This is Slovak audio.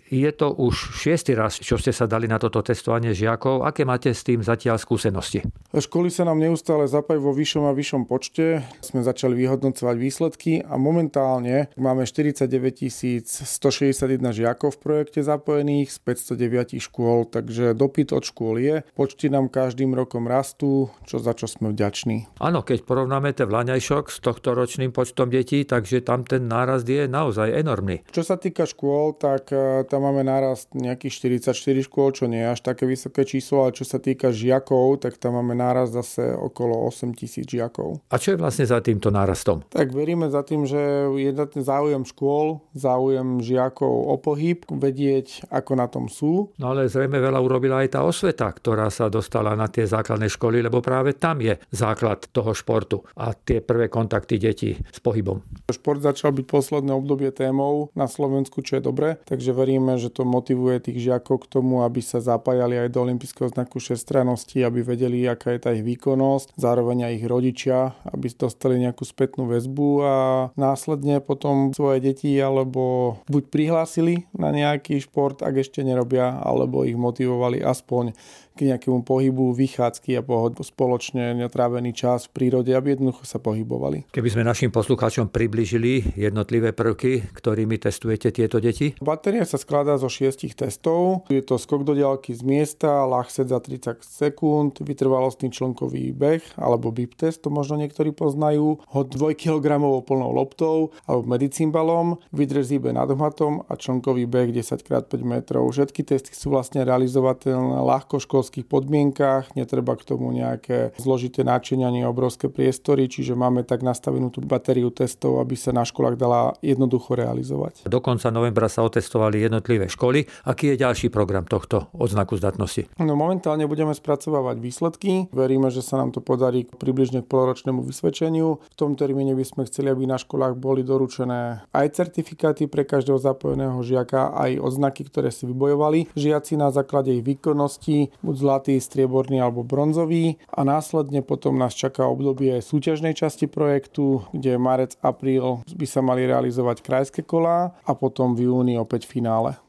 Je to už 6. raz, čo ste sa dali na toto testovanie žiakov. Aké máte s tým zatiaľ skúsenosti? Školy sa nám neustále zapájajú vo vyššom a vyššom počte. Sme začali vyhodnocovať výsledky a momentálne máme 49 161 žiakov v projekte zapojených z 509 škôl, takže dopyt od škôl je. Počty nám každým rokom rastú, za čo sme vďační. Áno, keď porovnáme ten Vlaňajšok s tohto ročným počtom detí, takže tam ten nárast je naozaj enormný. Čo sa týka škôl, tak tam máme nárast nejakých 44 škôl, čo nie je až také vysoké číslo, ale čo sa týka žiakov, tak tam máme nárast zase okolo 8 000 žiakov. A čo je vlastne za týmto nárastom? Tak veríme za tým, že je ten záujem škôl, záujem žiakov o pohyb, vedieť, ako na tom sú. No ale zrejme veľa urobila aj tá osveta, ktorá sa dostala na tie základné školy, lebo práve tam je základ toho športu a tie prvé kontakty detí s pohybom. Šport začal byť posledné obdobie témou na Slovensku, čo je dobré, takže veríme, že to motivuje tých žiakov k tomu, aby sa zapájali aj do olympijského znaku všestrannosti, aby vedeli, aká je tá ich výkonnosť, zároveň aj ich rodičia, aby dostali nejakú spätnú väzbu a následne potom svoje deti alebo buď prihlásili na nejaký šport, ak ešte nerobia, alebo ich motivovali aspoň k nejakému pohybu, vychádzky a spoločne netrávený čas v prírode, aby jednoducho sa pohybovali. Keby sme našim poslucháčom priblížili jednotlivé prvky, ktorými testujete tieto deti? Batéria sa skladá zo 6 testov. Je to skok do diaľky z miesta, ľahset za 30 sekúnd, vytrvalostný člnkový beh alebo bip test, to možno niektorí poznajú, hod 2 kg plnou loptou alebo medicimbalom, vydrž zíbe nad hmatom a člnkový beh 10x5 metrov. Všetky testy sú vlastne realizovateľné ľahko podmienkách, netreba k tomu nejaké zložité načenia, nie obrovské priestory, čiže máme tak nastavenú tú batériu testov, aby sa na školách dala jednoducho realizovať. Do konca novembra sa otestovali jednotlivé školy. Aký je ďalší program tohto odznaku zdatnosti? No, momentálne budeme spracovávať výsledky. Veríme, že sa nám to podarí približne k poloročnému vysvedčeniu. V tom termíne by sme chceli, aby na školách boli doručené aj certifikáty pre každého zapojeného žiaka, aj odznaky, ktoré si vybojovali žiaci na základe ich výkonnosti, zlatý, strieborný alebo bronzový a následne potom nás čaká obdobie súťažnej časti projektu, kde marec, apríl by sa mali realizovať krajské kolá a potom v júni opäť finále.